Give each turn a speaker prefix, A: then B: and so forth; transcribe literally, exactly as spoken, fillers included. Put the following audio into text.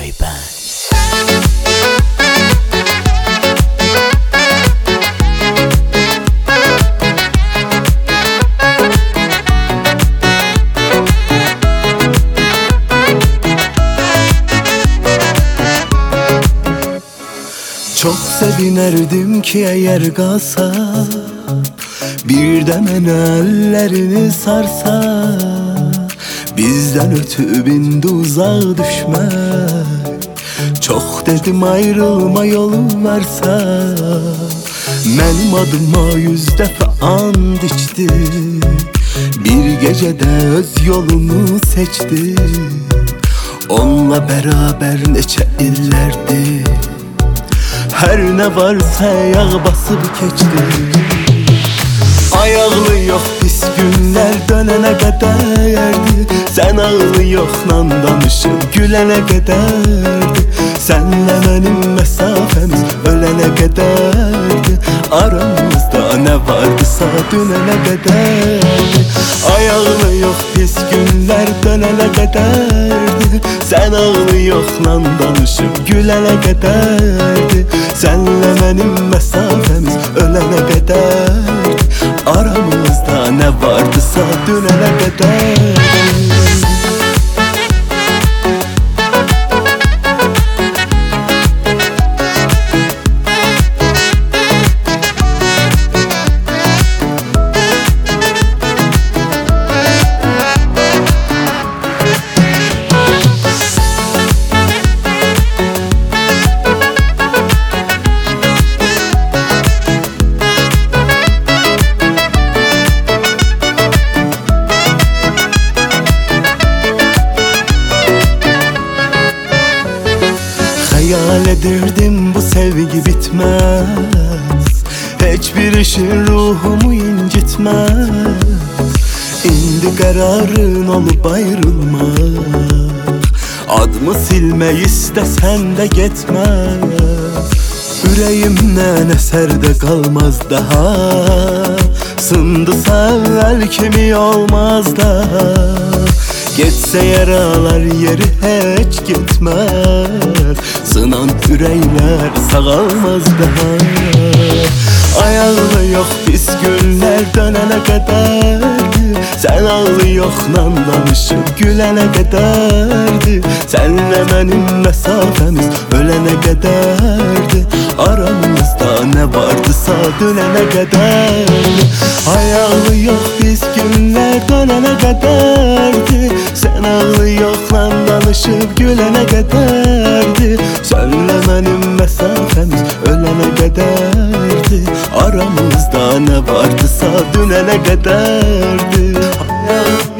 A: Boy Band.
B: Çok sevinerdim ki eğer kalsa, bir de mənə ellerini sarsa, bizden ötü bindi uzaq düşmək. Çok dedim ayrılma yolu varsa, mənim adıma yüz dəfə and içdi, bir gecede öz yolunu seçti. Onunla beraber neçə illərdir, her ne varsa ayağa basıp keçdi. Ayaqlı yox pis günlər dönənə qədərdi, sən ağlı yoxla danışıb gülənə qədərdi. Sənlə mənim məsafəmiz ölənə qədərdi, aramızda nə vardısa dönənə qədərdi. Ayaqlı yox pis günlər dönənə qədərdi, sən ağlı yoxla danışıb gülənə qədərdi. Sənlə mənim məsafəmiz ölənə qədərdi, aramızda nə vardısa dönənə qədərdi. Hayal edirdim bu sevgi bitmez, hiçbir işin ruhumu incitmez. İndi kararın olup ayrılmak, adımı silmək istesen de gitmez. Ürəyimdən əsər də qalmaz daha, sındısa əvvəl kimi olmaz daha. Geçse yaralar yeri hiç gitmez, sınan ürəklər sağalmaz daha. Ayaqlı yox pis günlər dönənə qədərdi, sən ağlı yoxla danışıb gülənə qədərdi. Sənlə mənim məsafəmiz ölənə qədərdi, aramızda nə vardısa dönənə qədərdi. Ayaqlı yox pis günlər dönənə qədərdi, sən ağlı yoxla danışıb gülənə qədərdi. Sənlə mənim məsafəmiz ölənə qədərdi, aramızda nə vardısa dönənə qədərdi.